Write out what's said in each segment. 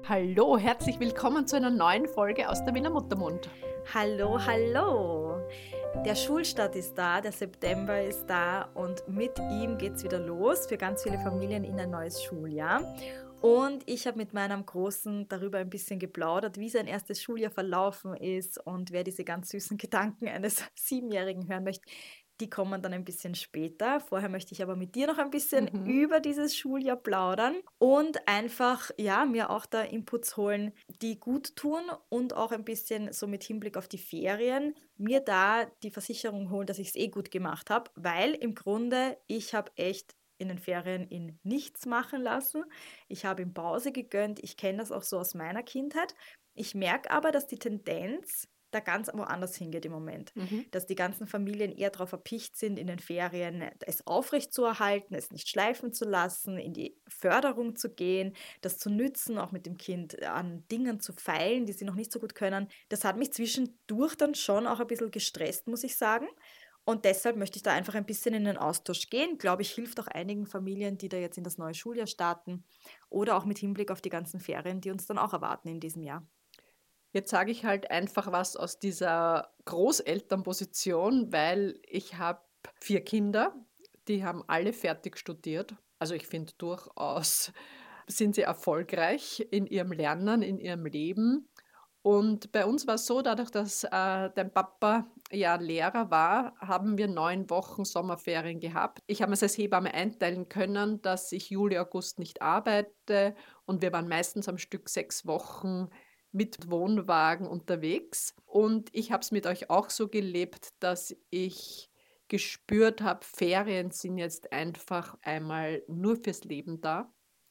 Hallo, herzlich willkommen zu einer neuen Folge aus der Wiener Muttermund. Hallo, hallo! Der Schulstart ist da, der September ist da und mit ihm geht's wieder los für ganz viele Familien in ein neues Schuljahr. Und ich habe mit meinem Großen darüber ein bisschen geplaudert, wie sein erstes Schuljahr verlaufen ist, und wer diese ganz süßen Gedanken eines Siebenjährigen hören möchte, die kommen dann ein bisschen später. Vorher möchte ich aber mit dir noch ein bisschen Mhm. über dieses Schuljahr plaudern und einfach, ja, mir auch da Inputs holen, die gut tun, und auch ein bisschen so mit Hinblick auf die Ferien mir da die Versicherung holen, dass ich es eh gut gemacht habe, weil im Grunde ich habe echt in den Ferien ihn nichts machen lassen. Ich habe ihm Pause gegönnt. Ich kenne das auch so aus meiner Kindheit. Ich merke aber, dass die Tendenz da ganz woanders hingeht im Moment. Mhm. Dass die ganzen Familien eher darauf erpicht sind, in den Ferien es aufrechtzuerhalten, es nicht schleifen zu lassen, in die Förderung zu gehen, das zu nützen, auch mit dem Kind an Dingen zu feilen, die sie noch nicht so gut können. Das hat mich zwischendurch dann schon auch ein bisschen gestresst, muss ich sagen. Und deshalb möchte ich da einfach ein bisschen in den Austausch gehen. Glaube ich, hilft auch einigen Familien, die da jetzt in das neue Schuljahr starten, oder auch mit Hinblick auf die ganzen Ferien, die uns dann auch erwarten in diesem Jahr. Jetzt sage ich halt einfach was aus dieser Großelternposition, weil ich habe 4 Kinder, die haben alle fertig studiert. Also, ich finde durchaus sind sie erfolgreich in ihrem Lernen, in ihrem Leben. Und bei uns war es so, dadurch, dass, dein Papa ja Lehrer war, haben wir 9 Wochen Sommerferien gehabt. Ich habe mir's als Hebamme einteilen können, dass ich Juli, August nicht arbeite, und wir waren meistens am Stück 6 Wochen mit Wohnwagen unterwegs. Und ich habe es mit euch auch so gelebt, dass ich gespürt habe, Ferien sind jetzt einfach einmal nur fürs Leben da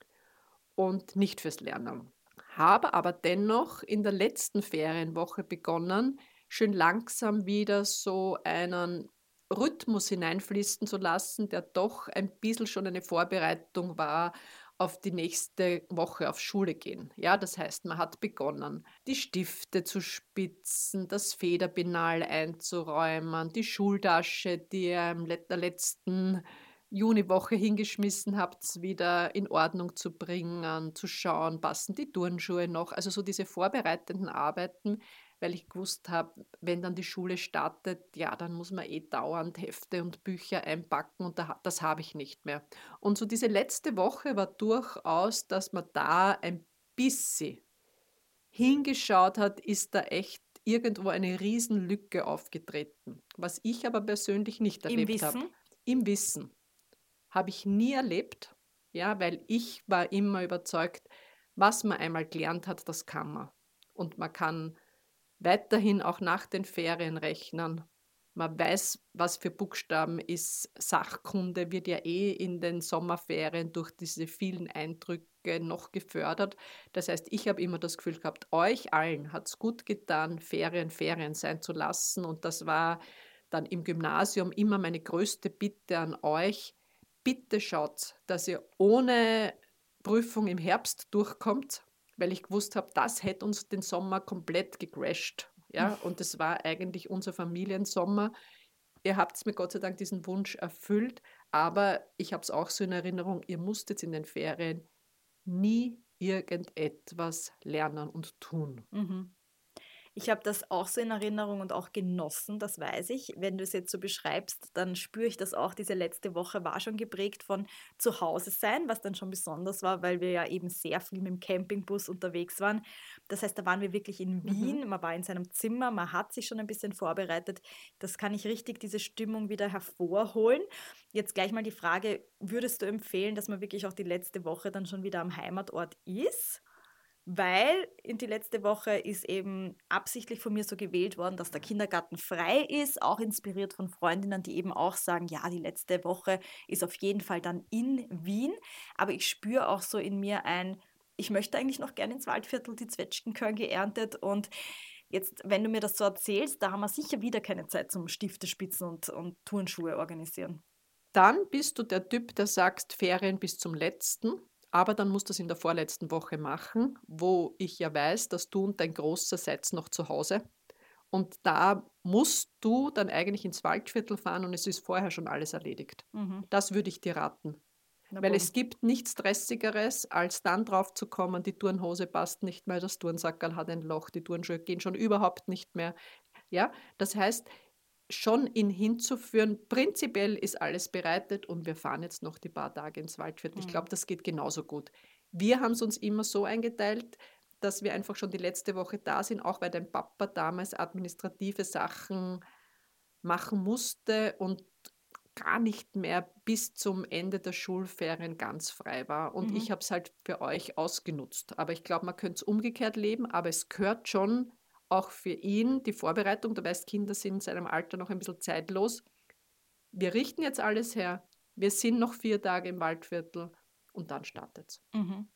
und nicht fürs Lernen. Habe aber dennoch in der letzten Ferienwoche begonnen, schön langsam wieder so einen Rhythmus hineinfließen zu lassen, der doch ein bisschen schon eine Vorbereitung war auf die nächste Woche auf Schule gehen. Ja, das heißt, man hat begonnen, die Stifte zu spitzen, das Federpenal einzuräumen, die Schultasche, die ihr in der letzten Juniwoche hingeschmissen habt, wieder in Ordnung zu bringen, zu schauen, passen die Turnschuhe noch. Also so diese vorbereitenden Arbeiten, weil ich gewusst habe, wenn dann die Schule startet, ja, dann muss man dauernd Hefte und Bücher einpacken, und das habe ich nicht mehr. Und so diese letzte Woche war durchaus, dass man da ein bisschen hingeschaut hat, ist da echt irgendwo eine Riesenlücke aufgetreten, was ich aber persönlich nicht Im erlebt habe. Wissen. Im Wissen. Habe ich nie erlebt, ja, weil ich war immer überzeugt, was man einmal gelernt hat, das kann man. Und man kann weiterhin auch nach den Ferien rechnen. Man weiß, was für Buchstaben ist. Sachkunde wird ja in den Sommerferien durch diese vielen Eindrücke noch gefördert. Das heißt, ich habe immer das Gefühl gehabt, euch allen hat es gut getan, Ferien Ferien sein zu lassen. Und das war dann im Gymnasium immer meine größte Bitte an euch: Bitte schaut, dass ihr ohne Prüfung im Herbst durchkommt, weil ich gewusst habe, das hätte uns den Sommer komplett gecrasht, ja? Und das war eigentlich unser Familiensommer. Ihr habt's mir Gott sei Dank diesen Wunsch erfüllt, aber ich habe es auch so in Erinnerung, ihr musstet in den Ferien nie irgendetwas lernen und tun. Mhm. Ich habe das auch so in Erinnerung und auch genossen, das weiß ich. Wenn du es jetzt so beschreibst, dann spüre ich das auch. Diese letzte Woche war schon geprägt von zu Hause sein, was dann schon besonders war, weil wir ja eben sehr viel mit dem Campingbus unterwegs waren. Das heißt, da waren wir wirklich in Mhm. Wien, man war in seinem Zimmer, man hat sich schon ein bisschen vorbereitet. Das kann ich richtig, diese Stimmung wieder hervorholen. Jetzt gleich mal die Frage, würdest du empfehlen, dass man wirklich auch die letzte Woche dann schon wieder am Heimatort ist? Weil in die letzte Woche ist eben absichtlich von mir so gewählt worden, dass der Kindergarten frei ist, auch inspiriert von Freundinnen, die eben auch sagen, ja, die letzte Woche ist auf jeden Fall dann in Wien. Aber ich spüre auch so in mir ein, ich möchte eigentlich noch gerne ins Waldviertel, die Zwetschgen gehören geerntet. Und jetzt, wenn du mir das so erzählst, da haben wir sicher wieder keine Zeit zum Stifte spitzen und Turnschuhe organisieren. Dann bist du der Typ, der sagst, Ferien bis zum Letzten, aber dann musst du das in der vorletzten Woche machen, wo ich ja weiß, dass du und dein Großer seid noch zu Hause. Und da musst du dann eigentlich ins Waldviertel fahren, und es ist vorher schon alles erledigt. Mhm. Das würde ich dir raten. Na Weil bumm. es gibt nichts Stressigeres, als dann drauf zu kommen, die Turnhose passt nicht mehr, das Turnsackerl hat ein Loch, die Turnschuhe gehen schon überhaupt nicht mehr. Ja, das heißt, schon ihn hinzuführen, prinzipiell ist alles bereitet und wir fahren jetzt noch die paar Tage ins Waldviertel. Ich Mhm. glaube, das geht genauso gut. Wir haben es uns immer so eingeteilt, dass wir einfach schon die letzte Woche da sind, auch weil dein Papa damals administrative Sachen machen musste und gar nicht mehr bis zum Ende der Schulferien ganz frei war. Und ich Mhm. habe es halt für euch ausgenutzt. Aber ich glaube, man könnte es umgekehrt leben, aber es gehört schon auch für ihn die Vorbereitung. Du weißt, Kinder sind in seinem Alter noch ein bisschen zeitlos. Wir richten jetzt alles her. Wir sind noch 4 Tage im Waldviertel und dann startet's. Mhm.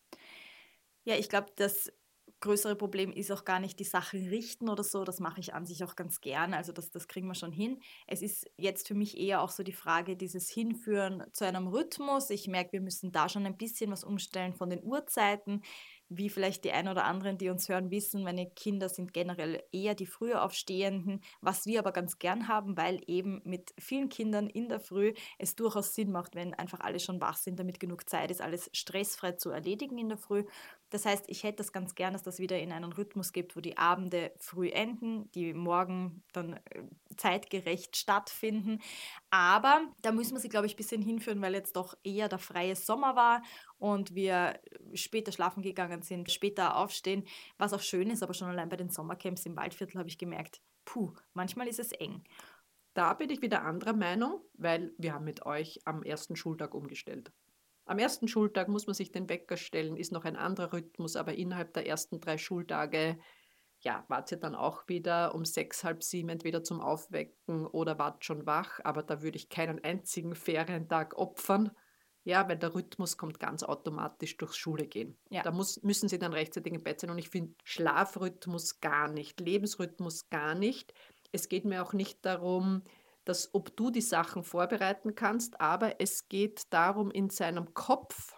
Ja, ich glaube, das größere Problem ist auch gar nicht die Sachen richten oder so. Das mache ich an sich auch ganz gern. Also das kriegen wir schon hin. Es ist jetzt für mich eher auch so die Frage, dieses Hinführen zu einem Rhythmus. Ich merke, wir müssen da schon ein bisschen was umstellen von den Uhrzeiten. Wie vielleicht die ein oder anderen, die uns hören, wissen, meine Kinder sind generell eher die früher Aufstehenden, was wir aber ganz gern haben, weil eben mit vielen Kindern in der Früh es durchaus Sinn macht, wenn einfach alle schon wach sind, damit genug Zeit ist, alles stressfrei zu erledigen in der Früh. Das heißt, ich hätte das ganz gern, dass das wieder in einen Rhythmus gibt, wo die Abende früh enden, die Morgen dann zeitgerecht stattfinden. Aber da müssen wir sie, glaube ich, ein bisschen hinführen, weil jetzt doch eher der freie Sommer war und wir später schlafen gegangen sind, später aufstehen, was auch schön ist, aber schon allein bei den Sommercamps im Waldviertel habe ich gemerkt, puh, manchmal ist es eng. Da bin ich wieder anderer Meinung, weil wir haben mit euch am ersten Schultag umgestellt. Am ersten Schultag muss man sich den Wecker stellen, ist noch ein anderer Rhythmus, aber innerhalb der ersten 3 Schultage, ja, wart ihr dann auch wieder um 6, halb 7 entweder zum Aufwecken oder wart schon wach, aber da würde ich keinen einzigen Ferientag opfern, ja, weil der Rhythmus kommt ganz automatisch durchs Schule gehen. Ja. Da müssen sie dann rechtzeitig im Bett sein und ich finde Schlafrhythmus gar nicht, Lebensrhythmus gar nicht. Es geht mir auch nicht darum, dass ob du die Sachen vorbereiten kannst, aber es geht darum, in seinem Kopf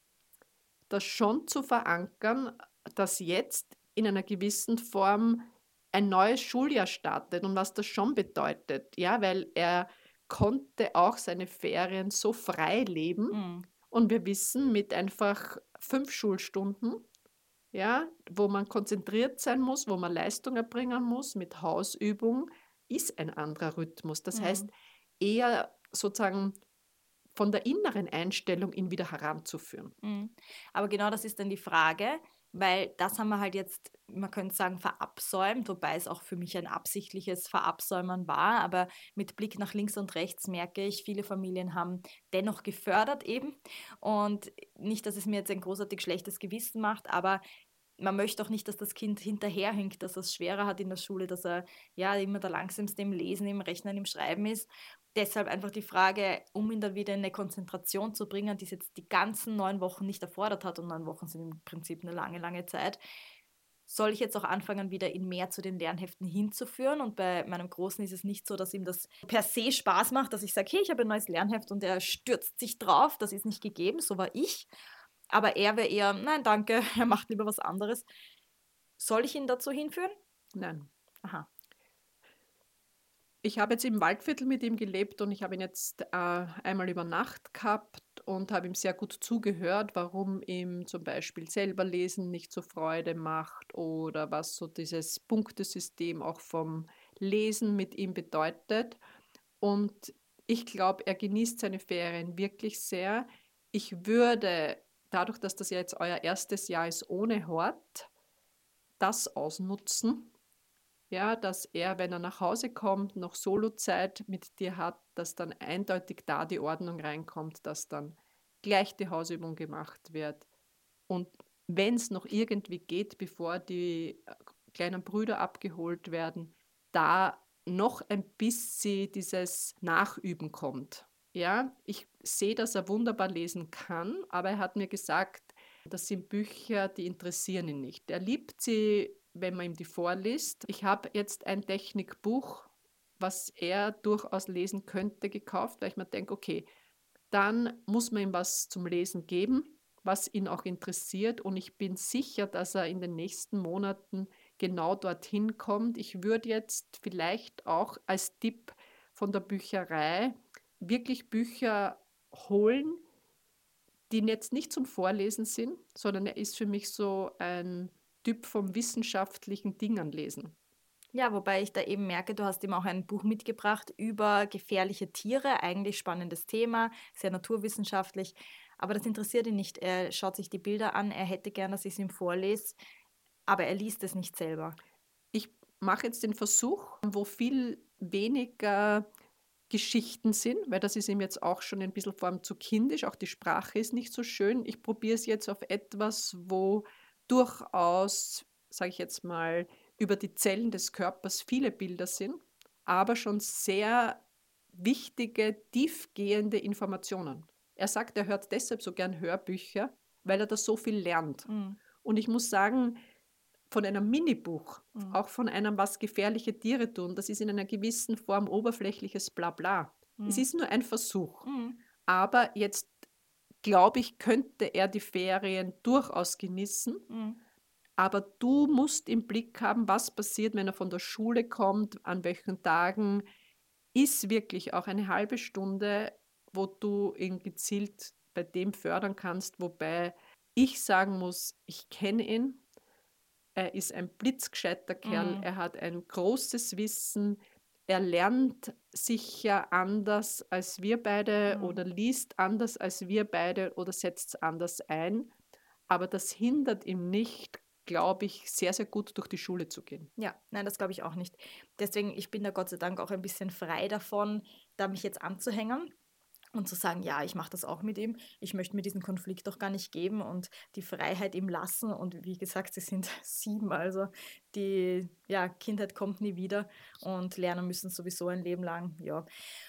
das schon zu verankern, dass jetzt in einer gewissen Form ein neues Schuljahr startet und was das schon bedeutet. Ja, weil er konnte auch seine Ferien so frei leben Mm, und wir wissen, mit einfach 5 Schulstunden, ja, wo man konzentriert sein muss, wo man Leistung erbringen muss mit Hausübung, ist ein anderer Rhythmus. Das mm. heißt, eher sozusagen von der inneren Einstellung ihn wieder heranzuführen. Mhm. Aber genau das ist dann die Frage, weil das haben wir halt jetzt, man könnte sagen, verabsäumt, wobei es auch für mich ein absichtliches Verabsäumen war. Aber mit Blick nach links und rechts merke ich, viele Familien haben dennoch gefördert eben. Und nicht, dass es mir jetzt ein großartig schlechtes Gewissen macht, aber man möchte auch nicht, dass das Kind hinterherhinkt, dass er es schwerer hat in der Schule, dass er ja immer der Langsamste im Lesen, im Rechnen, im Schreiben ist. Deshalb einfach die Frage, um ihn dann wieder in eine Konzentration zu bringen, die es jetzt die ganzen 9 Wochen nicht erfordert hat, und 9 Wochen sind im Prinzip eine lange, lange Zeit, soll ich jetzt auch anfangen, wieder ihn mehr zu den Lernheften hinzuführen. Und bei meinem Großen ist es nicht so, dass ihm das per se Spaß macht, dass ich sage, hey, ich habe ein neues Lernheft und er stürzt sich drauf. Das ist nicht gegeben, so war ich. Aber er wäre eher, nein, danke, er macht lieber was anderes. Soll ich ihn dazu hinführen? Nein. Aha. Ich habe jetzt im Waldviertel mit ihm gelebt und ich habe ihn jetzt einmal über Nacht gehabt und habe ihm sehr gut zugehört, warum ihm zum Beispiel selber Lesen nicht so Freude macht oder was so dieses Punktesystem auch vom Lesen mit ihm bedeutet. Und ich glaube, er genießt seine Ferien wirklich sehr. Ich würde, dadurch, dass das ja jetzt euer erstes Jahr ist ohne Hort, das ausnutzen, ja, dass er, wenn er nach Hause kommt, noch Solozeit mit dir hat, dass dann eindeutig da die Ordnung reinkommt, dass dann gleich die Hausübung gemacht wird. Und wenn es noch irgendwie geht, bevor die kleinen Brüder abgeholt werden, da noch ein bisschen dieses Nachüben kommt. Ja, ich sehe, dass er wunderbar lesen kann, aber er hat mir gesagt, das sind Bücher, die interessieren ihn nicht. Er liebt sie, wenn man ihm die vorliest. Ich habe jetzt ein Technikbuch, was er durchaus lesen könnte, gekauft, weil ich mir denke, okay, dann muss man ihm was zum Lesen geben, was ihn auch interessiert. Und ich bin sicher, dass er in den nächsten Monaten genau dorthin kommt. Ich würde jetzt vielleicht auch als Tipp von der Bücherei wirklich Bücher holen, die jetzt nicht zum Vorlesen sind, sondern er ist für mich so ein Typ vom wissenschaftlichen Dingern lesen. Ja, wobei ich da eben merke, du hast ihm auch ein Buch mitgebracht über gefährliche Tiere. Eigentlich spannendes Thema, sehr naturwissenschaftlich. Aber das interessiert ihn nicht. Er schaut sich die Bilder an, er hätte gern, dass ich es ihm vorlese, aber er liest es nicht selber. Ich mache jetzt den Versuch, wo viel weniger Geschichten sind, weil das ist ihm jetzt auch schon ein bisschen vor allem zu kindisch, auch die Sprache ist nicht so schön. Ich probiere es jetzt auf etwas, wo durchaus, sage ich jetzt mal, über die Zellen des Körpers viele Bilder sind, aber schon sehr wichtige, tiefgehende Informationen. Er sagt, er hört deshalb so gern Hörbücher, weil er da so viel lernt. Mhm. Und ich muss sagen, von einem Minibuch, Mhm. auch von einem „Was gefährliche Tiere tun“, das ist in einer gewissen Form oberflächliches Blabla. Es Mhm. ist nur ein Versuch. Mhm. Aber jetzt, glaube ich, könnte er die Ferien durchaus genießen. Mhm. Aber du musst im Blick haben, was passiert, wenn er von der Schule kommt, an welchen Tagen. Ist wirklich auch eine halbe Stunde, wo du ihn gezielt bei dem fördern kannst, wobei ich sagen muss, ich kenne ihn. Er ist ein blitzgescheiter Kerl, Mhm. er hat ein großes Wissen, er lernt sicher anders als wir beide Mhm. oder liest anders als wir beide oder setzt es anders ein, aber das hindert ihn nicht, glaube ich, sehr, sehr gut durch die Schule zu gehen. Ja, nein, das glaube ich auch nicht. Deswegen, ich bin da Gott sei Dank auch ein bisschen frei davon, da mich jetzt anzuhängen und zu sagen, ja, ich mache das auch mit ihm. Ich möchte mir diesen Konflikt doch gar nicht geben und die Freiheit ihm lassen. Und wie gesagt, sie sind 7, also die ja, Kindheit kommt nie wieder und lernen müssen sowieso ein Leben lang. Ja.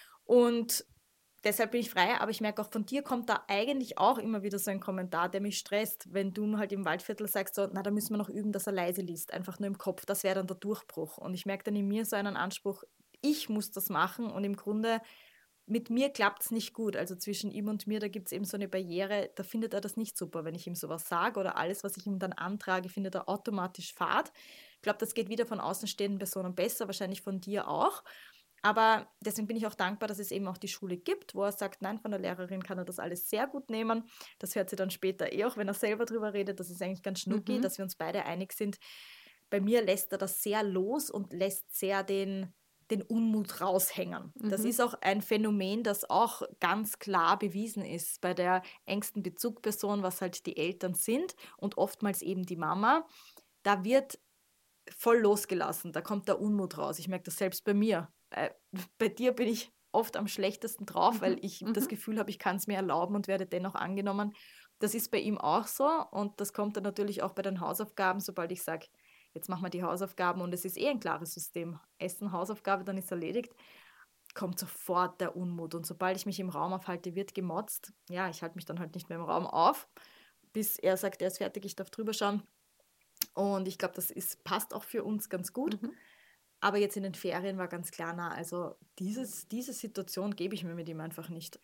Und deshalb bin ich frei, aber ich merke auch von dir kommt da eigentlich auch immer wieder so ein Kommentar, der mich stresst, wenn du halt im Waldviertel sagst, so, na, da müssen wir noch üben, dass er leise liest, einfach nur im Kopf, das wäre dann der Durchbruch. Und ich merke dann in mir so einen Anspruch, ich muss das machen und im Grunde mit mir klappt es nicht gut. Also zwischen ihm und mir, da gibt es eben so eine Barriere, da findet er das nicht super, wenn ich ihm sowas sage oder alles, was ich ihm dann antrage, findet er automatisch fad. Ich glaube, das geht wieder von außenstehenden Personen besser, wahrscheinlich von dir auch. Aber deswegen bin ich auch dankbar, dass es eben auch die Schule gibt, wo er sagt, nein, von der Lehrerin kann er das alles sehr gut nehmen. Das hört sie dann später eh auch, wenn er selber drüber redet. Das ist eigentlich ganz schnucki, Mhm, dass wir uns beide einig sind. Bei mir lässt er das sehr los und lässt sehr den Unmut raushängen. Das mhm. ist auch ein Phänomen, das auch ganz klar bewiesen ist bei der engsten Bezugsperson, was halt die Eltern sind und oftmals eben die Mama. Da wird voll losgelassen, da kommt der Unmut raus. Ich merke das selbst bei mir. Bei dir bin ich oft am schlechtesten drauf, weil Mhm, ich das mhm. Gefühl habe, ich kann es mir erlauben und werde dennoch angenommen. Das ist bei ihm auch so und das kommt dann natürlich auch bei den Hausaufgaben, sobald ich sage, jetzt machen wir die Hausaufgaben und es ist eh ein klares System. Essen, Hausaufgabe, dann ist erledigt, kommt sofort der Unmut. Und sobald ich mich im Raum aufhalte, wird gemotzt. Ja, ich halte mich dann halt nicht mehr im Raum auf, bis er sagt, er ist fertig, ich darf drüber schauen. Und ich glaube, das passt auch für uns ganz gut. Mhm. Aber jetzt in den Ferien war ganz klar, na, also diese Situation gebe ich mir mit ihm einfach nicht.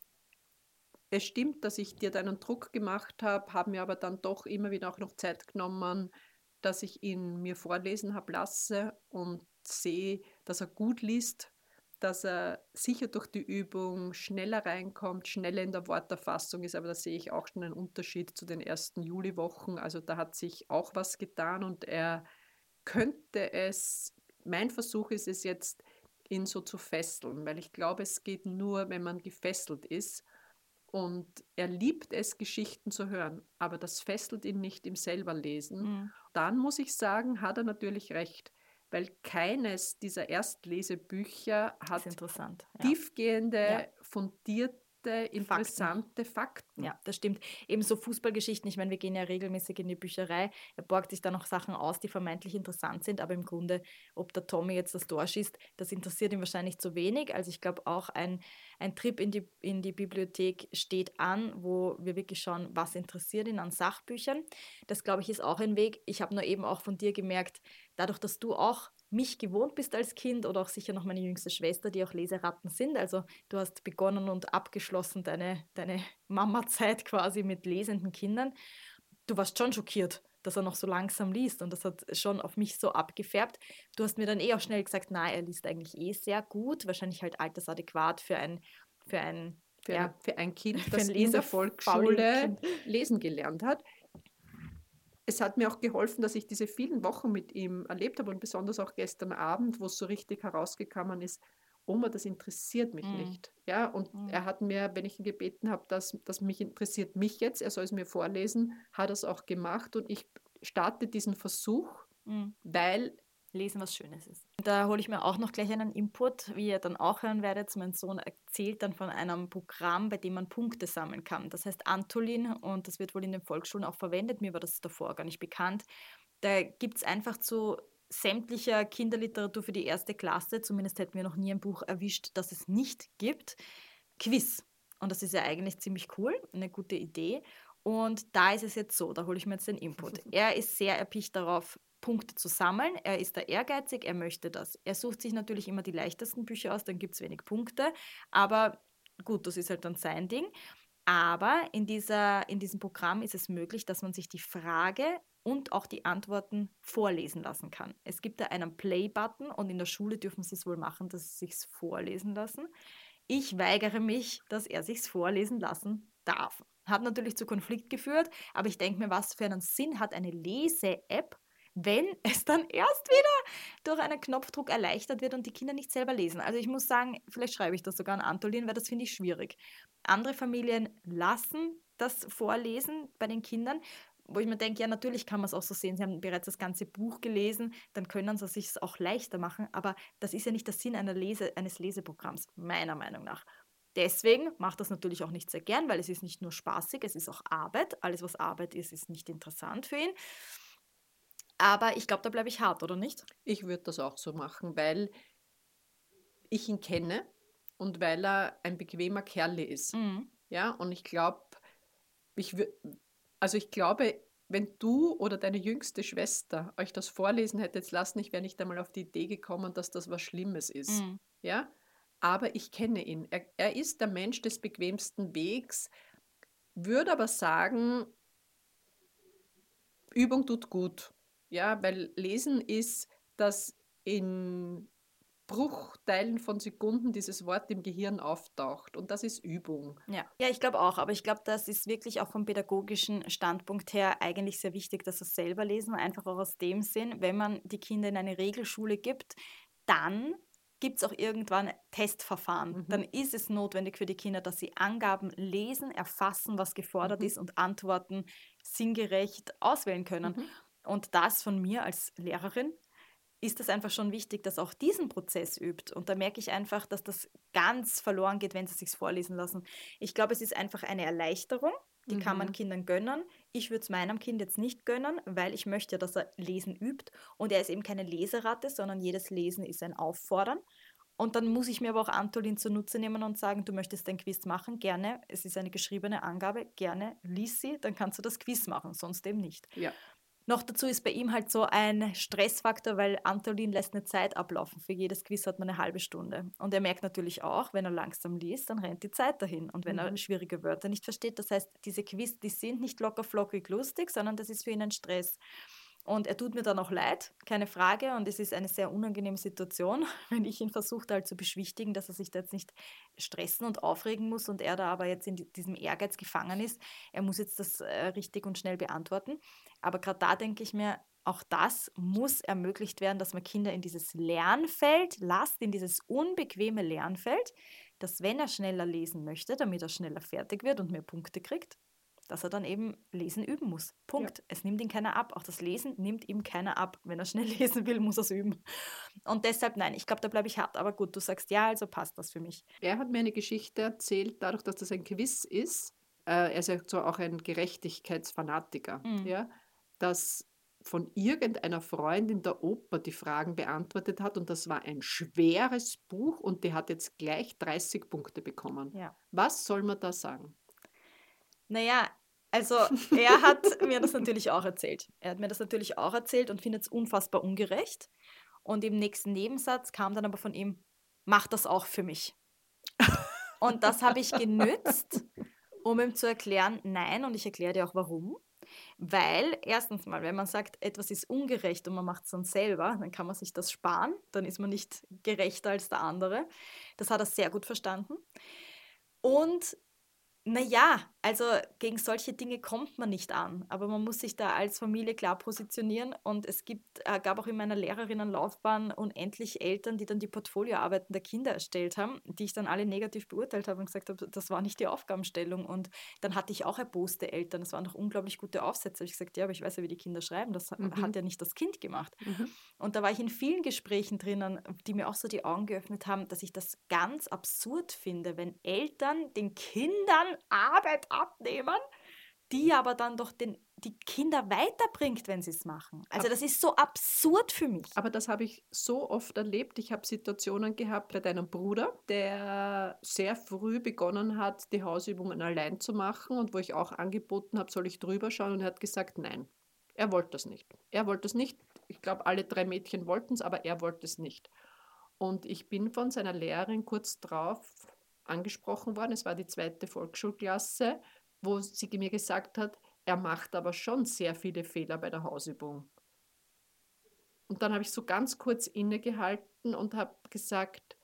Es stimmt, dass ich dir da einen Druck gemacht habe, habe mir aber dann doch immer wieder auch noch Zeit genommen, dass ich ihn mir vorlesen habe lassen und sehe, dass er gut liest, dass er sicher durch die Übung schneller reinkommt, schneller in der Worterfassung ist, aber da sehe ich auch schon einen Unterschied zu den ersten Juliwochen. Also da hat sich auch was getan und er könnte es, mein Versuch ist es jetzt, ihn so zu fesseln, weil ich glaube, es geht nur, wenn man gefesselt ist. Und er liebt es, Geschichten zu hören, aber das fesselt ihn nicht im selber Lesen. Mhm. Dann muss ich sagen, hat er natürlich recht, weil keines dieser Erstlesebücher Ist hat interessant, ja. Ja, tiefgehende, fundierte, Fakten. interessante Fakten. Ja, das stimmt. Ebenso Fußballgeschichten. Ich meine, wir gehen ja regelmäßig in die Bücherei. Er borgt sich da noch Sachen aus, die vermeintlich interessant sind, aber im Grunde, ob der Tommy jetzt das Tor schießt, das interessiert ihn wahrscheinlich zu wenig. Also ich glaube auch ein Trip in die Bibliothek steht an, wo wir wirklich schauen, was interessiert ihn an Sachbüchern. Das, glaube ich, ist auch ein Weg. Ich habe nur eben auch von dir gemerkt, dadurch, dass du auch mich gewohnt bist als Kind oder auch sicher noch meine jüngste Schwester, die auch Leseratten sind. Also du hast begonnen und abgeschlossen deine Mama-Zeit quasi mit lesenden Kindern. Du warst schon schockiert, dass er noch so langsam liest und das hat schon auf mich so abgefärbt. Du hast mir dann eh auch schnell gesagt, na, er liest eigentlich eh sehr gut, wahrscheinlich halt altersadäquat für ein Ja, für ein Kind, für ein das in der lesefaulen Volksschule Kind. lesen gelernt hat. Es hat mir auch geholfen, dass ich diese vielen Wochen mit ihm erlebt habe und besonders auch gestern Abend, wo es so richtig herausgekommen ist: „Oma, das interessiert mich Mhm. nicht.“ Ja, und Mhm. er hat mir, wenn ich ihn gebeten habe, dass mich interessiert mich jetzt, er soll es mir vorlesen, hat er's auch gemacht und ich starte diesen Versuch, Mhm. weil Lesen was Schönes ist. Da hole ich mir auch noch gleich einen Input, wie ihr dann auch hören werdet. Mein Sohn erzählt dann von einem Programm, bei dem man Punkte sammeln kann. Das heißt Antolin und das wird wohl in den Volksschulen auch verwendet. Mir war das davor gar nicht bekannt. Da gibt es einfach zu sämtlicher Kinderliteratur für die erste Klasse, zumindest hätten wir noch nie ein Buch erwischt, das es nicht gibt, Quiz. Und das ist ja eigentlich ziemlich cool, eine gute Idee. Und da ist es jetzt so, da hole ich mir jetzt den Input. Er ist sehr erpicht darauf, Punkte zu sammeln. Er ist da ehrgeizig, er möchte das. Er sucht sich natürlich immer die leichtesten Bücher aus, dann gibt es wenig Punkte. Aber gut, das ist halt dann sein Ding. Aber in diesem Programm ist es möglich, dass man sich die Frage und auch die Antworten vorlesen lassen kann. Es gibt da einen Play-Button und in der Schule dürfen sie es wohl machen, dass sie es vorlesen lassen. Ich weigere mich, dass er sich's vorlesen lassen darf. Hat natürlich zu Konflikt geführt, aber ich denke mir, was für einen Sinn hat eine Lese-App, wenn es dann erst wieder durch einen Knopfdruck erleichtert wird und die Kinder nicht selber lesen. Also ich muss sagen, vielleicht schreibe ich das sogar an Antolin, weil das finde ich schwierig. Andere Familien lassen das Vorlesen bei den Kindern, wo ich mir denke, ja, natürlich kann man es auch so sehen. Sie haben bereits das ganze Buch gelesen, dann können sie es sich auch leichter machen. Aber das ist ja nicht der Sinn eines Leseprogramms, meiner Meinung nach. Deswegen macht das natürlich auch nicht sehr gern, weil es ist nicht nur spaßig, es ist auch Arbeit. Alles, was Arbeit ist, ist nicht interessant für ihn. Aber ich glaube, da bleibe ich hart, oder nicht? ich würde das auch so machen, weil ich ihn kenne und weil er ein bequemer Kerl ist. Mhm. Ja, und ich glaube, ich wür also, ich glaube, wenn du oder deine jüngste Schwester euch das vorlesen hättet lassen, ich wäre nicht einmal auf die Idee gekommen, dass das was Schlimmes ist, Mhm. ja? Aber ich kenne ihn. Er ist der Mensch des bequemsten Wegs, würde aber sagen, Übung tut gut, ja, weil Lesen ist, dass in Bruchteilen von Sekunden dieses Wort im Gehirn auftaucht und das ist Übung. Ja. Ja, ich glaube auch, aber ich glaube, das ist wirklich auch vom pädagogischen Standpunkt her eigentlich sehr wichtig, dass sie es selber lesen, einfach auch aus dem Sinn, wenn man die Kinder in eine Regelschule gibt, dann gibt es auch irgendwann Testverfahren. Mhm, Dann ist es notwendig für die Kinder, dass sie Angaben lesen, erfassen, was gefordert mhm, ist und Antworten sinngerecht auswählen können. mhm. Und das von mir als Lehrerin ist es einfach schon wichtig, dass auch diesen Prozess übt. Und da merke ich einfach, dass das ganz verloren geht, wenn sie sich vorlesen lassen. Ich glaube, es ist einfach eine Erleichterung, die kann man Mhm. Kindern gönnen. Ich würde es meinem Kind jetzt nicht gönnen, weil ich möchte, dass er Lesen übt. Und er ist eben keine Leseratte, sondern jedes Lesen ist ein Auffordern. Und dann muss ich mir aber auch Antolin zunutze nehmen und sagen, du möchtest ein Quiz machen, gerne. Es ist eine geschriebene Angabe, gerne, lies sie, dann kannst du das Quiz machen, sonst eben nicht. Ja, Noch dazu ist bei ihm halt so ein Stressfaktor, weil Antolin lässt eine Zeit ablaufen. Für jedes Quiz hat man eine halbe Stunde. Und er merkt natürlich auch, wenn er langsam liest, dann rennt die Zeit dahin. Und wenn er mhm. schwierige Wörter nicht versteht, das heißt, diese Quiz, die sind nicht locker flockig lustig, sondern das ist für ihn ein Stress. Und er tut mir dann auch leid, keine Frage. Und es ist eine sehr unangenehme Situation, wenn ich ihn versuche halt zu beschwichtigen, dass er sich da jetzt nicht stressen und aufregen muss und er da aber jetzt in diesem Ehrgeiz gefangen ist. Er muss jetzt das richtig und schnell beantworten. Aber gerade da denke ich mir, auch das muss ermöglicht werden, dass man Kinder in dieses Lernfeld lasst, in dieses unbequeme Lernfeld, dass wenn er schneller lesen möchte, damit er schneller fertig wird und mehr Punkte kriegt, dass er dann eben lesen üben muss. Ja. Punkt. Es nimmt ihn keiner ab. Auch das Lesen nimmt ihm keiner ab. Wenn er schnell lesen will, muss er es üben. Und deshalb, nein, ich glaube, da bleibe ich hart. Aber gut, du sagst ja, also passt das für mich. Er hat mir eine Geschichte erzählt, dadurch, dass das ein Quiz ist, er ist ja so auch ein Gerechtigkeitsfanatiker, Mm, ja, dass von irgendeiner Freundin der Opa die Fragen beantwortet hat und das war ein schweres Buch und die hat jetzt gleich 30 Punkte bekommen. ja. Was soll man da sagen? Naja, also er hat mir das natürlich auch erzählt. Er hat mir das natürlich auch erzählt und findet es unfassbar ungerecht. Und im nächsten Nebensatz kam dann aber von ihm, mach das auch für mich. Und das habe ich genützt, um ihm zu erklären, nein, und ich erkläre dir auch warum. Weil erstens mal, wenn man sagt, etwas ist ungerecht und man macht es dann selber, dann kann man sich das sparen, dann ist man nicht gerechter als der andere. Das hat er sehr gut verstanden. Und na ja, also gegen solche Dinge kommt man nicht an, aber man muss sich da als Familie klar positionieren und es gab auch in meiner Lehrerinnenlaufbahn unendlich Eltern, die dann die Portfolioarbeiten der Kinder erstellt haben, die ich dann alle negativ beurteilt habe und gesagt habe, das war nicht die Aufgabenstellung. Und dann hatte ich auch erboste Eltern, das waren doch unglaublich gute Aufsätze. Habe ich gesagt, ja, aber ich weiß ja, wie die Kinder schreiben, das hat Mhm. ja nicht das Kind gemacht. Mhm. Und da war ich in vielen Gesprächen drinnen, die mir auch so die Augen geöffnet haben, dass ich das ganz absurd finde, wenn Eltern den Kindern Arbeit abnehmen, die aber dann doch die Kinder weiterbringt, wenn sie es machen. Also Ab das ist so absurd für mich. Aber das habe ich so oft erlebt. Ich habe Situationen gehabt bei deinem Bruder, der sehr früh begonnen hat, die Hausübungen allein zu machen und wo ich auch angeboten habe, soll ich drüber schauen und er hat gesagt, nein. Er wollte das nicht. Er wollte es nicht. Ich glaube, alle 3 Mädchen wollten es, aber er wollte es nicht. Und ich bin von seiner Lehrerin kurz drauf angesprochen worden. Es war die 2. Volksschulklasse, wo sie mir gesagt hat, er macht aber schon sehr viele Fehler bei der Hausübung. Und dann habe ich so ganz kurz innegehalten und habe gesagt,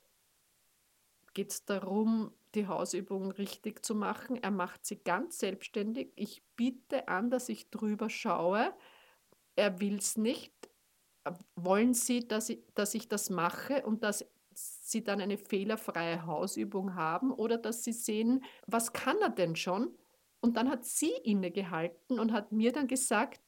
geht es darum, die Hausübung richtig zu machen? Er macht sie ganz selbstständig. Ich biete an, dass ich drüber schaue. Er will es nicht. Wollen Sie, dass ich das mache und dass Sie dann eine fehlerfreie Hausübung haben oder dass Sie sehen, was kann er denn schon? Und dann hat sie innegehalten und hat mir dann gesagt,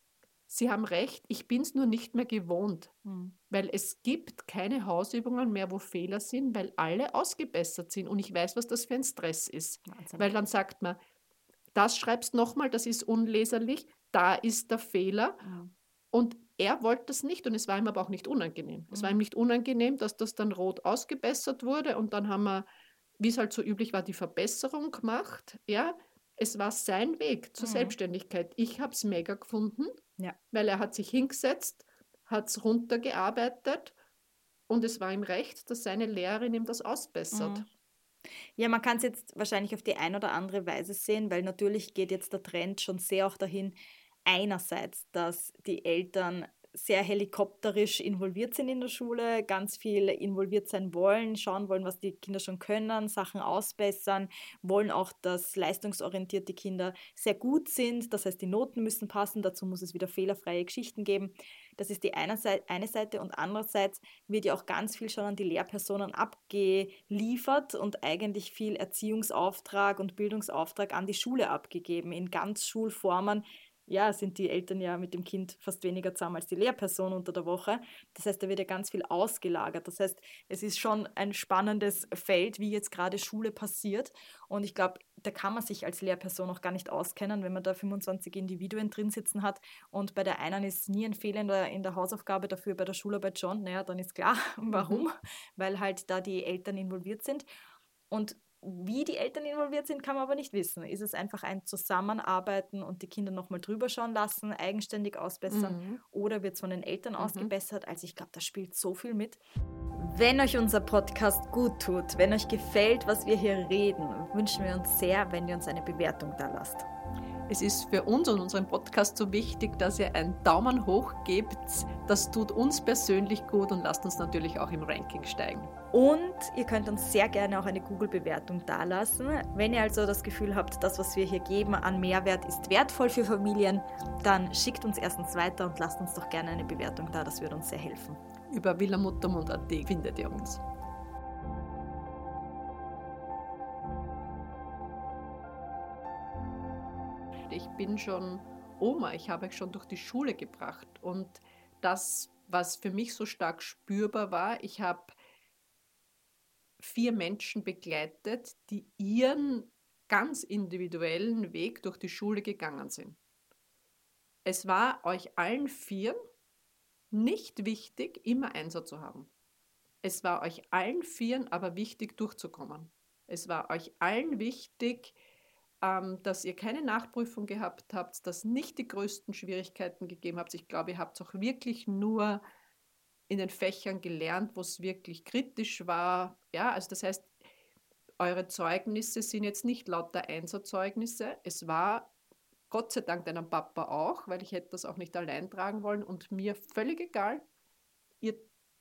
Sie haben recht, ich bin es nur nicht mehr gewohnt, Hm, weil es gibt keine Hausübungen mehr, wo Fehler sind, weil alle ausgebessert sind und ich weiß, was das für ein Stress ist. Wahnsinn. Weil dann sagt man, das schreibst nochmal, das ist unleserlich, da ist der Fehler Hm, und er wollte das nicht und es war ihm aber auch nicht unangenehm. Es war ihm hm, nicht unangenehm, dass das dann rot ausgebessert wurde und dann haben wir, wie es halt so üblich war, die Verbesserung gemacht. Ja, es war sein Weg zur hm. Selbstständigkeit. Ich habe es mega gefunden, Ja. weil er hat sich hingesetzt, hat es runtergearbeitet und es war ihm recht, dass seine Lehrerin ihm das ausbessert. Hm. Ja, man kann es jetzt wahrscheinlich auf die ein oder andere Weise sehen, weil natürlich geht jetzt der Trend schon sehr auch dahin, einerseits, dass die Eltern sehr helikopterisch involviert sind in der Schule, ganz viel involviert sein wollen, schauen wollen, was die Kinder schon können, Sachen ausbessern, wollen auch, dass leistungsorientierte Kinder sehr gut sind. Das heißt, die Noten müssen passen, dazu muss es wieder fehlerfreie Geschichten geben. Das ist die eine Seite und andererseits wird ja auch ganz viel schon an die Lehrpersonen abgeliefert und eigentlich viel Erziehungsauftrag und Bildungsauftrag an die Schule abgegeben. In Ganzschulformen, ja, sind die Eltern ja mit dem Kind fast weniger zusammen als die Lehrperson unter der Woche. Das heißt, da wird ja ganz viel ausgelagert. Das heißt, es ist schon ein spannendes Feld, wie jetzt gerade Schule passiert. Und ich glaube, da kann man sich als Lehrperson auch gar nicht auskennen, wenn man da 25 Individuen drin sitzen hat und bei der einen ist nie ein Fehler in der Hausaufgabe, dafür bei der Schularbeit schon. Naja, dann ist klar, Mhm. warum, weil halt da die Eltern involviert sind. Und wie die Eltern involviert sind, kann man aber nicht wissen. Ist es einfach ein Zusammenarbeiten und die Kinder nochmal drüber schauen lassen, eigenständig ausbessern Mhm. oder wird es von den Eltern Mhm. ausgebessert? Also ich glaube, da spielt so viel mit. Wenn euch unser Podcast gut tut, wenn euch gefällt, was wir hier reden, wünschen wir uns sehr, wenn ihr uns eine Bewertung da lasst. Es ist für uns und unseren Podcast so wichtig, dass ihr einen Daumen hoch gebt. Das tut uns persönlich gut und lasst uns natürlich auch im Ranking steigen. Und ihr könnt uns sehr gerne auch eine Google-Bewertung dalassen. Wenn ihr also das Gefühl habt, das, was wir hier geben an Mehrwert, ist wertvoll für Familien, dann schickt uns erstens weiter und lasst uns doch gerne eine Bewertung da. Das würde uns sehr helfen. Über villamuttermund.at findet ihr uns. Ich bin schon Oma, ich habe euch schon durch die Schule gebracht. Und das, was für mich so stark spürbar war, ich habe 4 Menschen begleitet, die ihren ganz individuellen Weg durch die Schule gegangen sind. Es war euch allen 4 nicht wichtig, immer Einser zu haben. Es war euch allen 4 aber wichtig, durchzukommen. Es war euch allen wichtig, dass ihr keine Nachprüfung gehabt habt, dass nicht die größten Schwierigkeiten gegeben habt. Ich glaube, ihr habt auch wirklich nur in den Fächern gelernt, wo es wirklich kritisch war. Ja, also das heißt, eure Zeugnisse sind jetzt nicht lauter Einserzeugnisse. Es war Gott sei Dank deinem Papa auch, weil ich hätte das auch nicht allein tragen wollen und mir völlig egal. Ihr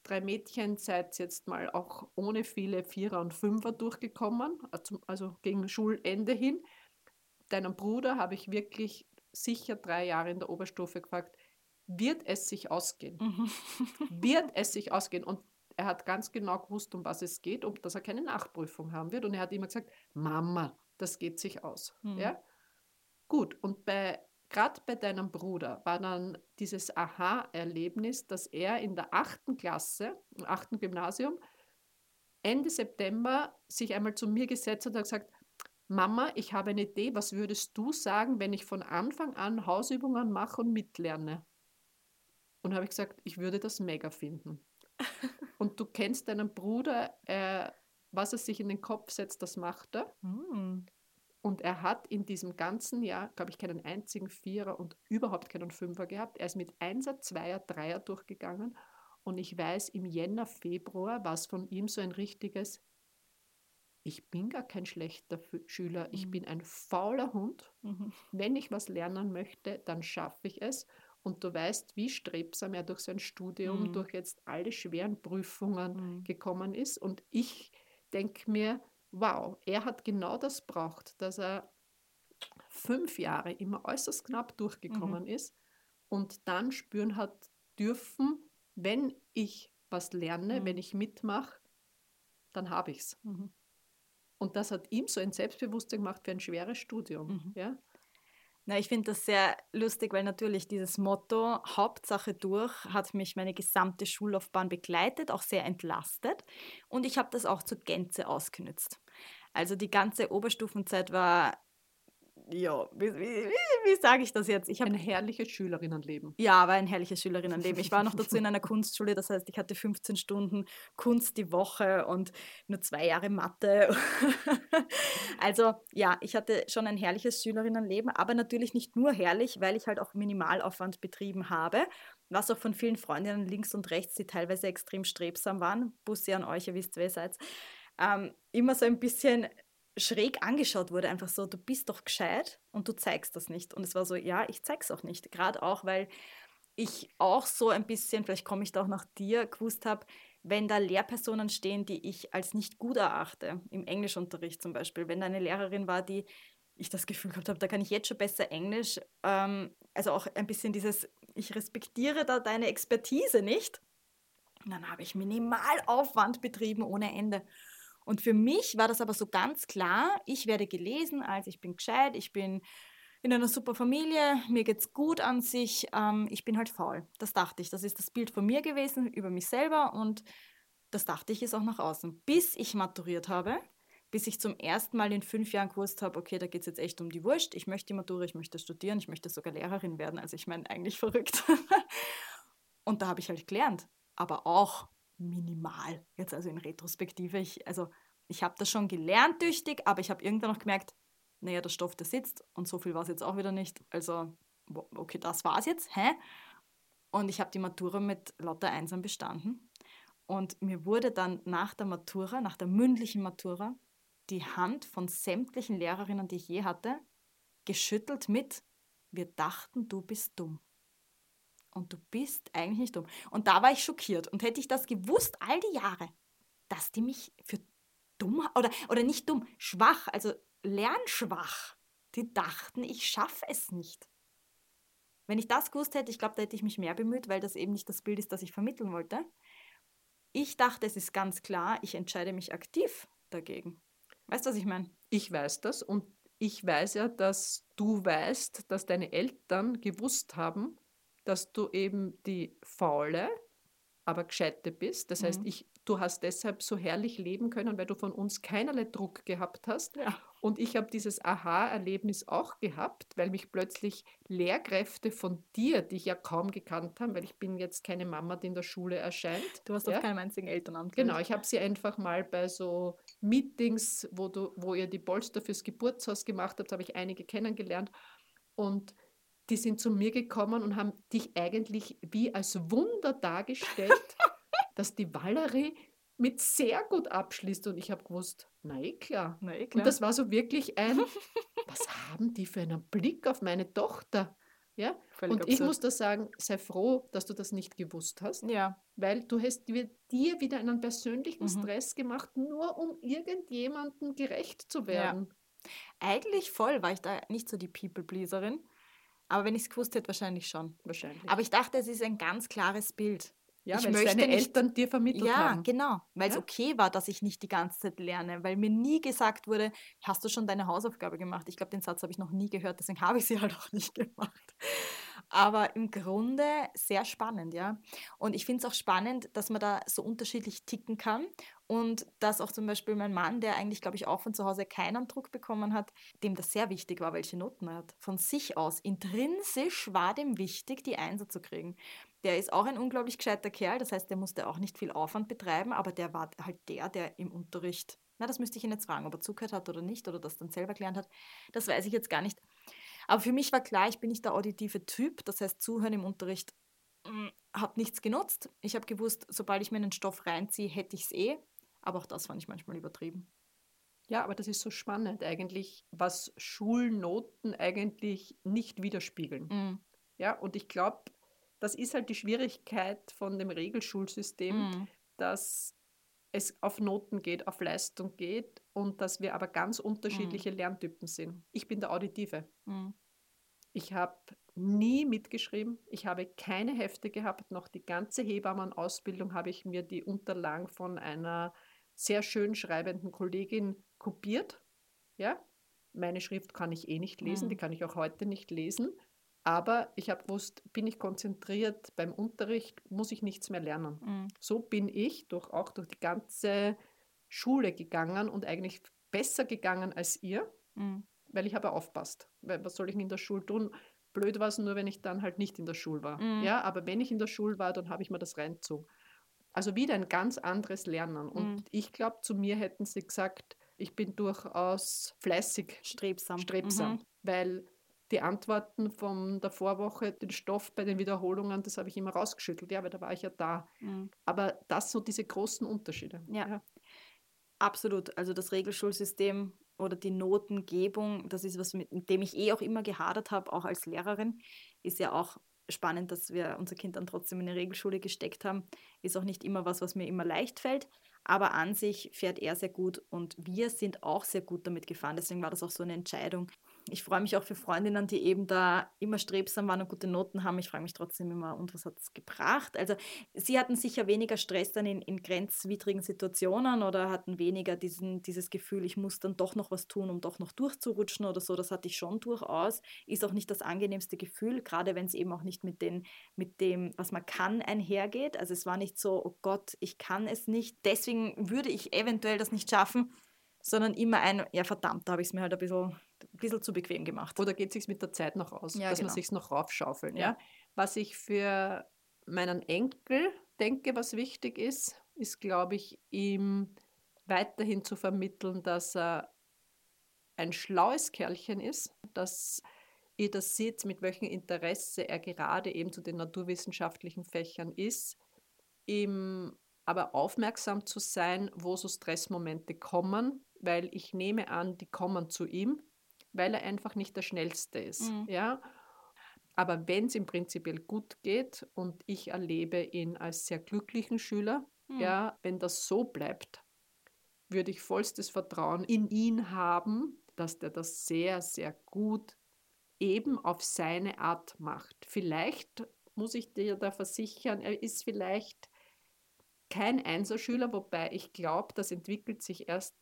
3 Mädchen seid jetzt mal auch ohne viele Vierer und Fünfer durchgekommen, also gegen Schulende hin. Deinem Bruder habe ich wirklich sicher 3 Jahre in der Oberstufe gefragt: „Wird es sich ausgehen? Mhm. Wird es sich ausgehen?“ Und er hat ganz genau gewusst, um was es geht und dass er keine Nachprüfung haben wird. Und er hat immer gesagt: „Mama, das geht sich aus.“ Mhm. Ja? Gut, und gerade bei deinem Bruder war dann dieses Aha-Erlebnis, dass er in der 8. Klasse, im 8. Gymnasium, Ende September sich einmal zu mir gesetzt hat und hat gesagt: „Mama, ich habe eine Idee, was würdest du sagen, wenn ich von Anfang an Hausübungen mache und mitlerne?“ Und habe ich gesagt: „Ich würde das mega finden.“ Und du kennst deinen Bruder, was er sich in den Kopf setzt, das macht er. Mhm. Und er hat in diesem ganzen Jahr, glaube ich, keinen einzigen Vierer und überhaupt keinen Fünfer gehabt. Er ist mit Einser, Zweier, Dreier durchgegangen. Und ich weiß, im Jänner, Februar war es von ihm so ein richtiges: Ich bin gar kein schlechter Schüler, ich Mhm. bin ein fauler Hund. Mhm. Wenn ich was lernen möchte, dann schaffe ich es. Und du weißt, wie strebsam er durch sein Studium, Mhm. durch jetzt alle schweren Prüfungen Mhm. gekommen ist. Und ich denke mir, wow, er hat genau das braucht, dass er 5 Jahre immer äußerst knapp Mhm. durchgekommen ist und dann spüren hat dürfen, wenn ich was lerne, wenn Mhm. ich mitmache, dann habe ich es. Mhm. Und das hat ihm so ein Selbstbewusstsein gemacht für ein schweres Studium. Mhm. Ja? Na, ich finde das sehr lustig, weil natürlich dieses Motto Hauptsache durch hat mich meine gesamte Schullaufbahn begleitet, auch sehr entlastet und ich habe das auch zur Gänze ausgenützt. Also die ganze Oberstufenzeit war, ja, wie sage ich das jetzt? Ich Ein habe herrliches Schülerinnenleben. Ja, war ein herrliches Schülerinnenleben. Ich war noch dazu in einer Kunstschule, das heißt, ich hatte 15 Stunden Kunst die Woche und nur 2 Jahre Mathe. Also, ja, ich hatte schon ein herrliches Schülerinnenleben, aber natürlich nicht nur herrlich, weil ich halt auch Minimalaufwand betrieben habe, was auch von vielen Freundinnen links und rechts, die teilweise extrem strebsam waren, Bussi an euch, ihr wisst, wer ihr seid, immer so ein bisschen schräg angeschaut wurde, einfach so: „Du bist doch gescheit und du zeigst das nicht.“ Und es war so: „Ja, ich zeige es auch nicht.“ Gerade auch, weil ich auch so ein bisschen, vielleicht komme ich da auch nach dir, gewusst habe, wenn da Lehrpersonen stehen, die ich als nicht gut erachte, im Englischunterricht zum Beispiel, wenn da eine Lehrerin war, die ich das Gefühl gehabt habe, da kann ich jetzt schon besser Englisch, also auch ein bisschen dieses, ich respektiere da deine Expertise nicht, und dann habe ich Minimalaufwand betrieben ohne Ende. Und für mich war das aber so ganz klar, ich werde gelesen als ich bin gescheit, ich bin in einer super Familie, mir geht's gut an sich, ich bin halt faul. Das dachte ich. Das ist das Bild von mir gewesen über mich selber und das dachte ich ist auch nach außen. Bis ich maturiert habe, bis ich zum ersten Mal in 5 Jahren gewusst habe, okay, da geht es jetzt echt um die Wurst. Ich möchte die Matura, ich möchte studieren, ich möchte sogar Lehrerin werden. Also ich meine, eigentlich verrückt. Und da habe ich halt gelernt, aber auch minimal. Jetzt also in Retrospektive, ich habe das schon gelernt tüchtig, aber ich habe irgendwann noch gemerkt, naja, der Stoff, der sitzt und so viel war es jetzt auch wieder nicht. Also, okay, das war's jetzt, hä? Und ich habe die Matura mit lauter Einsern bestanden. Und mir wurde dann nach der Matura, nach der mündlichen Matura, die Hand von sämtlichen Lehrerinnen, die ich je hatte, geschüttelt mit: Wir dachten, du bist dumm. Und du bist eigentlich nicht dumm. Und da war ich schockiert. Und hätte ich das gewusst, all die Jahre, dass die mich für dumm oder nicht dumm, schwach, also lernschwach, die dachten, ich schaffe es nicht. Wenn ich das gewusst hätte, ich glaube, da hätte ich mich mehr bemüht, weil das eben nicht das Bild ist, das ich vermitteln wollte. Ich dachte, es ist ganz klar, ich entscheide mich aktiv dagegen. Weißt du, was ich meine? Ich weiß das und ich weiß ja, dass du weißt, dass deine Eltern gewusst haben, dass du eben die Faule, aber Gescheite bist. Das heißt, Mhm. du hast deshalb so herrlich leben können, weil du von uns keinerlei Druck gehabt hast. Ja. Und ich habe dieses Aha-Erlebnis auch gehabt, weil mich plötzlich Lehrkräfte von dir, die ich ja kaum gekannt habe, weil ich bin jetzt keine Mama, die in der Schule erscheint, Du warst auf ja, keinem einzigen Elternamt, glaube genau, ich. ich habe sie einfach mal bei so Meetings, wo ihr die Polster fürs Geburtshaus gemacht habt, habe ich einige kennengelernt. Und die sind zu mir gekommen und haben dich eigentlich wie als Wunder dargestellt, dass die Valerie mit sehr gut abschließt. Und ich habe gewusst, na eh klar. Na eh Und klar. das war so wirklich ein, was haben die für einen Blick auf meine Tochter? Ja? Völlig Und ich absurd. muss da sagen, sei froh, dass du das nicht gewusst hast, Ja. weil du hast dir wieder einen persönlichen Mhm. Stress gemacht, nur um irgendjemandem gerecht zu Ja. werden. Eigentlich voll war ich da nicht so die People-Pleaserin, aber wenn ich es gewusst hätte, wahrscheinlich schon. Aber Wahrscheinlich. ich dachte, es ist ein ganz klares Bild. Ja, Ich weil es möchte deine nicht, Eltern dir vermittelt ja, haben. genau, weil es Ja? okay war, dass ich nicht die ganze Zeit lerne, weil mir nie gesagt wurde: „Hast du schon deine Hausaufgabe gemacht?“ Ich glaube, den Satz habe ich noch nie gehört, deswegen habe ich sie halt auch nicht gemacht. Aber im Grunde sehr spannend, ja. Und ich finde es auch spannend, dass man da so unterschiedlich ticken kann und dass auch zum Beispiel mein Mann, der eigentlich, glaube ich, auch von zu Hause keinen Druck bekommen hat, dem das sehr wichtig war, welche Noten er hat. Von sich aus, intrinsisch war dem wichtig, die Einser zu kriegen. Der ist auch ein unglaublich gescheiter Kerl, das heißt, der musste auch nicht viel Aufwand betreiben, aber der war halt der im Unterricht, na, das müsste ich ihn jetzt fragen, ob er zugehört hat oder nicht oder das dann selber gelernt hat. Das weiß ich jetzt gar nicht. Aber für mich war klar, ich bin nicht der auditive Typ, das heißt, Zuhören im Unterricht hat nichts genutzt. Ich habe gewusst, sobald ich mir einen Stoff reinziehe, hätte ich es eh, aber auch das fand ich manchmal übertrieben. Ja, aber das ist so spannend eigentlich, was Schulnoten eigentlich nicht widerspiegeln. Mm, Ja, und ich glaube, das ist halt die Schwierigkeit von dem Regelschulsystem, mm, dass es auf Noten geht, auf Leistung geht und dass wir aber ganz mm, unterschiedliche Lerntypen sind. Ich bin der Auditive. mm, Ich habe nie mitgeschrieben. Ich habe keine Hefte gehabt. Noch die ganze Hebammenausbildung habe ich mir die Unterlagen von einer sehr schön schreibenden Kollegin kopiert. Ja, meine Schrift kann ich eh nicht lesen, die mm, kann ich auch heute nicht lesen. Aber ich habe gewusst, bin ich konzentriert beim Unterricht, muss ich nichts mehr lernen. mm, So bin ich auch durch die ganze Schule gegangen und eigentlich besser gegangen als ihr, mm, weil ich habe aufpasst. Weil was soll ich in der Schule tun? Blöd war es nur, wenn ich dann halt nicht in der Schule war. mm, Ja, aber wenn ich in der Schule war, dann habe ich mir das reingezogen. Also wieder ein ganz anderes Lernen. Und mm. ich glaube, zu mir hätten sie gesagt, ich bin durchaus fleißig, Strebsam. strebsam, Mhm. weil die Antworten von der Vorwoche, den Stoff bei den Wiederholungen, das habe ich immer rausgeschüttelt. Ja, weil da war ich ja da. Mm. Aber das so diese großen Unterschiede. Ja. Ja. Absolut. Also das Regelschulsystem oder die Notengebung, das ist was, mit dem ich eh auch immer gehadert habe, auch als Lehrerin. Ist ja auch spannend, dass wir unser Kind dann trotzdem in eine Regelschule gesteckt haben. Ist auch nicht immer was, was mir immer leicht fällt. Aber an sich fährt er sehr gut und wir sind auch sehr gut damit gefahren. Deswegen war das auch so eine Entscheidung. Ich freue mich auch für Freundinnen, die eben da immer strebsam waren und gute Noten haben. Ich frage mich trotzdem immer, und was hat es gebracht? Also sie hatten sicher weniger Stress dann in grenzwidrigen Situationen oder hatten weniger dieses Gefühl, ich muss dann doch noch was tun, um doch noch durchzurutschen oder so. Das hatte ich schon durchaus. Ist auch nicht das angenehmste Gefühl, gerade wenn es eben auch nicht mit dem, was man kann, einhergeht. Also es war nicht so, oh Gott, ich kann es nicht, deswegen würde ich eventuell das nicht schaffen, sondern immer ein, ja verdammt, da habe ich es mir halt ein bisschen zu bequem gemacht. Oder geht es sich mit der Zeit noch aus, Ja, dass man genau. sich noch raufschaufeln, Ja. ja? Was ich für meinen Enkel denke, was wichtig ist, ist, glaube ich, ihm weiterhin zu vermitteln, dass er ein schlaues Kerlchen ist, dass ihr das seht, mit welchem Interesse er gerade eben zu den naturwissenschaftlichen Fächern ist, ihm aber aufmerksam zu sein, wo so Stressmomente kommen, weil ich nehme an, die kommen zu ihm, weil er einfach nicht der Schnellste ist. Mhm. Ja? Aber wenn es ihm prinzipiell gut geht und ich erlebe ihn als sehr glücklichen Schüler, Mhm. ja, wenn das so bleibt, würde ich vollstes Vertrauen in ihn haben, dass der das sehr, sehr gut eben auf seine Art macht. Vielleicht muss ich dir da versichern, er ist vielleicht kein Einserschüler, wobei ich glaube, das entwickelt sich erst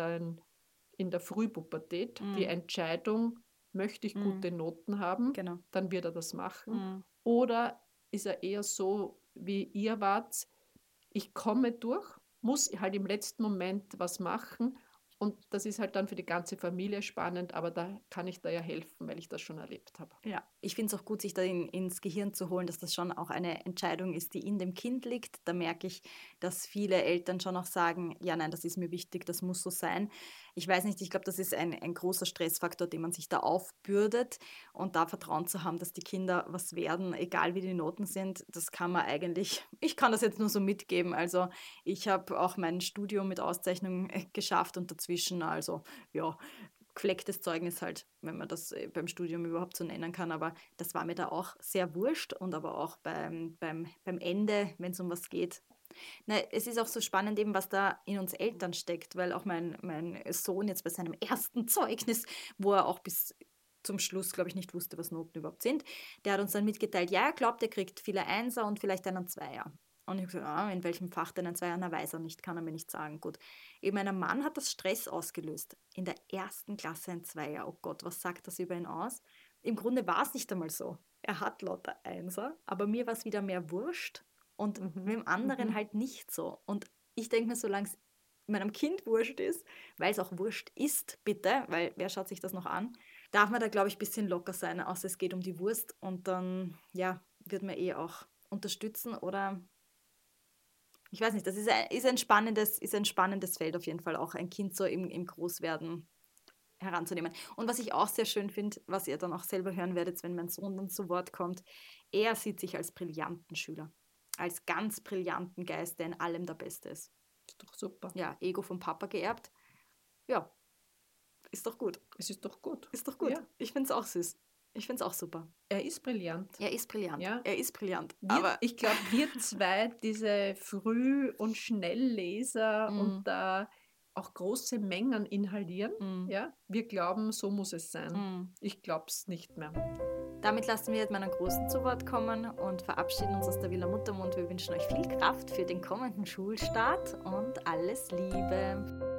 in der Frühpubertät. Die Mhm. Entscheidung, möchte ich Mhm. gute Noten haben, Genau. dann wird er das machen. Mhm. Oder ist er eher so, wie ihr wart, ich komme durch, muss halt im letzten Moment was machen und das ist halt dann für die ganze Familie spannend, aber da kann ich da ja helfen, weil ich das schon erlebt habe. Ja, ich finde es auch gut, sich da ins Gehirn zu holen, dass das schon auch eine Entscheidung ist, die in dem Kind liegt. Da merke ich, dass viele Eltern schon auch sagen, ja, nein, das ist mir wichtig, das muss so sein. Ich weiß nicht, ich glaube, das ist ein großer Stressfaktor, den man sich da aufbürdet. Und da Vertrauen zu haben, dass die Kinder was werden, egal wie die Noten sind, das kann man eigentlich, ich kann das jetzt nur so mitgeben. Also ich habe auch mein Studium mit Auszeichnung geschafft und dazwischen, also ja, geflecktes Zeugnis halt, wenn man das beim Studium überhaupt so nennen kann. Aber das war mir da auch sehr wurscht und aber auch beim Ende, wenn es um was geht. Na, es ist auch so spannend eben, was da in uns Eltern steckt, weil auch mein Sohn jetzt bei seinem ersten Zeugnis, wo er auch bis zum Schluss, glaube ich, nicht wusste, was Noten überhaupt sind, der hat uns dann mitgeteilt, ja, er glaubt, er kriegt viele Einser und vielleicht einen Zweier. Und ich habe gesagt, in welchem Fach denn ein Zweier? Na, weiß er nicht, kann er mir nicht sagen. Gut. Eben einem Mann hat das Stress ausgelöst. In der ersten Klasse ein Zweier. Oh Gott, was sagt das über ihn aus? Im Grunde war es nicht einmal so. Er hat lauter Einser, aber mir war es wieder mehr wurscht und mit dem anderen halt nicht so. Und ich denke mir, solange es meinem Kind wurscht ist, weil es auch wurscht ist, bitte, weil wer schaut sich das noch an, darf man da, glaube ich, ein bisschen locker sein, außer es geht um die Wurst und dann, ja, wird man auch unterstützen oder ich weiß nicht, das ist ein spannendes Feld auf jeden Fall auch, ein Kind so im Großwerden heranzunehmen. Und was ich auch sehr schön finde, was ihr dann auch selber hören werdet, wenn mein Sohn dann zu Wort kommt, er sieht sich als brillanten Schüler, als ganz brillanten Geist, der in allem der Beste ist. Ist doch super. Ja, Ego vom Papa geerbt. Ja, ist doch gut. Es ist doch gut. Ist doch gut. Ja. Ich finde es auch süß. Ich finde es auch super. Er ist brillant. Er ist brillant. Ja. Er ist brillant. Aber ich glaube, wir zwei, diese Früh- und Schnellleser und da auch große Mengen inhalieren, ja, wir glauben, so muss es sein. Ich glaube es nicht mehr. Damit lassen wir jetzt meinen Großen zu Wort kommen und verabschieden uns aus der Villa Muttermund. Wir wünschen euch viel Kraft für den kommenden Schulstart und alles Liebe.